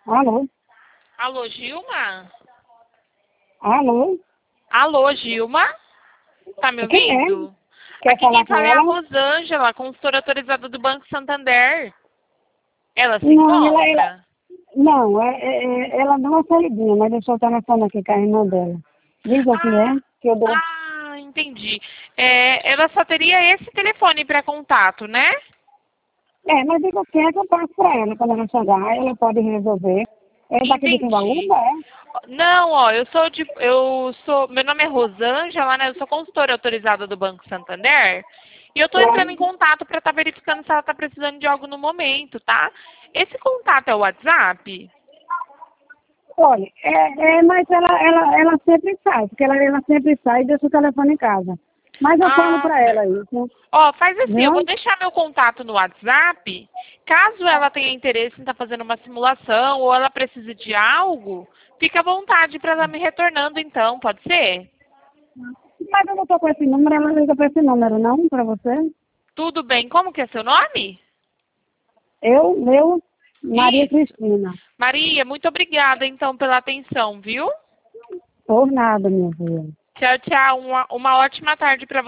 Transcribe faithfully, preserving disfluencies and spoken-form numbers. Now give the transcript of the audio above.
Alô? Alô, Gilma? Alô? Alô, Gilma? Tá me Quem é? ouvindo? Quer Aqui falar quem com fala é a ela? Rosângela, consultora autorizada do Banco Santander. Ela se Não, ela, ela, encontra? não, é, é, é- ela deu uma saidinha, mas deixou o telefone aqui com a irmã dela. Diz o que é, Ah, que eu dou. ah, entendi. É, ela só teria esse telefone para contato, né? É, mas diga o que é que eu passo pra ela quando ela chegar, ela pode resolver. É daqui de Entendi. Timbaúba, é? Não, ó, eu sou de, eu sou, meu nome é Rosângela, né? Eu sou consultora autorizada do Banco Santander. E eu tô entrando em contato para estar verificando se ela tá precisando de algo no momento, tá? Esse contato é o WhatsApp? Olha, é, é, mas ela, ela, ela sempre sai, porque ela, ela sempre sai e deixa o telefone em casa. Mas eu falo Ah, pra ela certo. isso, Ó, faz assim, eu vou viu? deixar meu contato no WhatsApp. Caso ela tenha interesse em estar fazendo uma simulação ou ela precise de algo, fica à vontade para ela me retornando então, pode ser? Mas eu não tô com esse número, ela liga pra esse número, não, pra você? Tudo bem. Como que é seu nome? Eu, meu, Maria Isso. Cristina. Maria, muito obrigada então pela atenção, viu? Por nada, minha filha. Tchau, tchau. Uma, uma ótima tarde para você.